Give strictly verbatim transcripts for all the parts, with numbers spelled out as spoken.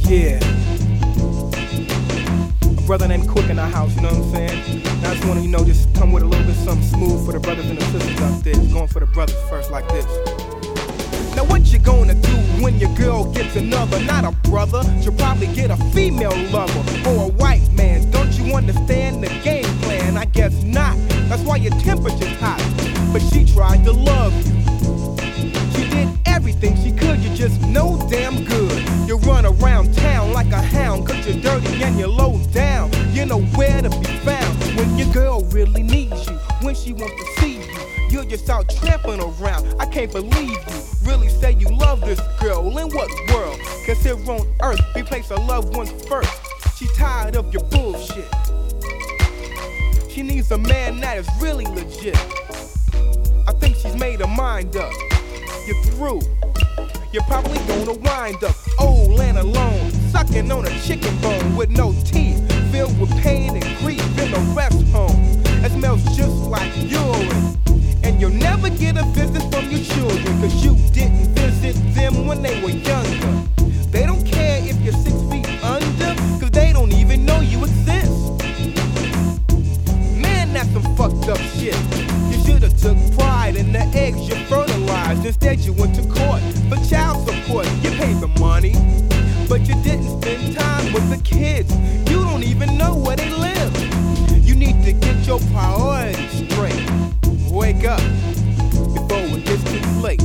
Yeah. A brother named Quick in the house, you know what I'm saying? Now I just wanna, you know, just come with a little bit something smooth for the brothers and the sisters out there. It's going for the brothers first like this. Now what you gonna do when your girl gets another? Not a brother, she'll probably get a female lover or a white man. Don't you understand the game plan? I guess not, that's why your temperature's hot. But she tried to love you. She did everything she could, you're just no damn good. You run around town like a hound, cause you're dirty and you're low down. You're nowhere to be found when your girl really needs you. When she wants to see you, you're just out tramping around. I can't believe you really say you love this girl. In what world? Cause here on earth we place our loved ones first. She's tired of your bullshit. She needs a man that is really legit. I think she's made her mind up. You're through. You're probably gonna wind up old and alone, sucking on a chicken bone with no teeth, filled with pain and grief in a rest home. It smells just like urine. And you'll never get a visit from your children, cause you didn't visit them when they were younger. They don't care if you're six feet under, cause they don't even know you exist. Man, that's some fucked up shit. You should've took pride in the eggs you fertilized. Instead you went to court for child support. You paid the money, but you didn't spend time with the kids. You don't even know where they live. You need to get your priorities straight. Wake up before it gets too late.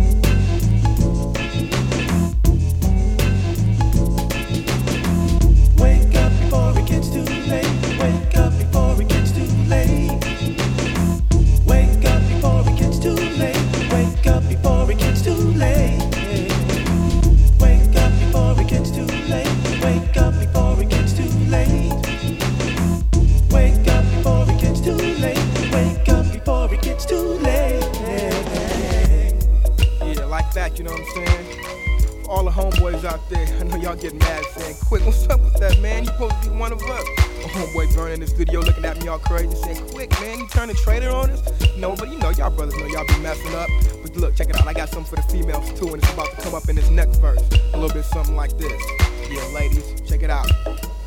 Wake up before it gets too late. Wake up before it gets too late. Wake up before it gets too late. Wake up before it gets too late. Wake up before it gets too late. Wake up before it gets too late. Wake up before it gets too late. Wake up before it gets too late. Yeah, like that, you know what I'm saying? For all the homeboys out there, I know y'all getting mad saying, Quick, what's up with that, man? You supposed to be one of us. A homeboy burning in the studio looking at me all crazy saying, Quick, man, you turning traitor on us? No, but you know, y'all brothers know y'all be messing up. But look, check it out, I got something for the females too, and it's about to come up in this next verse. A little bit something like this. Yeah, ladies, check it out.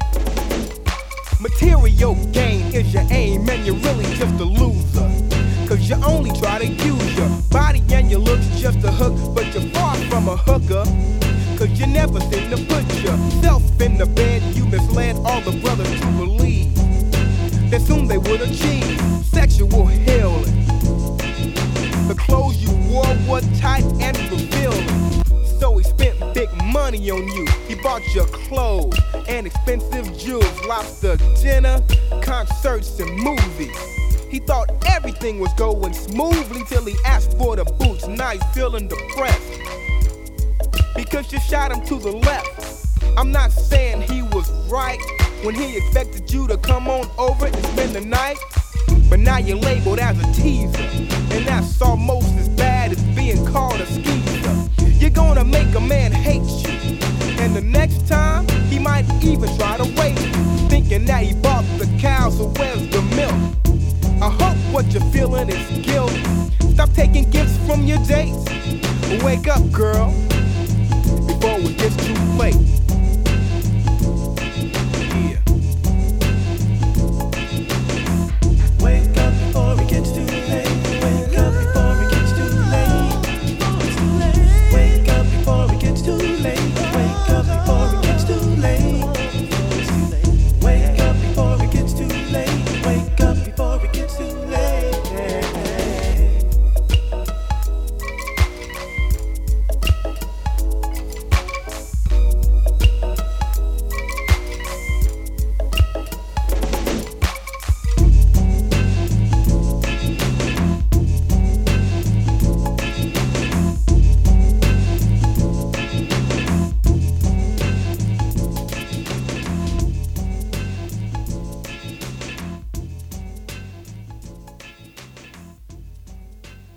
Material gain is your aim, and you're really just a loser. Cause you only try to use your body and your looks just a hook, but you're far from a hooker. Cause you never seem to put yourself in the bed. You misled all the brothers to believe that soon they would achieve sexual healing. The clothes you wore were tight and revealing. So he spent big money on you. He bought your clothes and expensive jewels, lobster dinner, concerts and movies. He thought everything was going smoothly till he asked for the boots. Now he's feeling depressed because you shot him to the left. I'm not saying he was right when he expected you to come on over and spend the night, but now you're labeled as a teaser, and that's almost as bad as being called a skeezer. You're gonna make a man hate you, and the next time he might even try to wait you, thinking that he bought the cow, so where's the milk? I hope what you're feeling is guilt. Stop taking gifts from your dates. Wake up, girl, before it gets too late.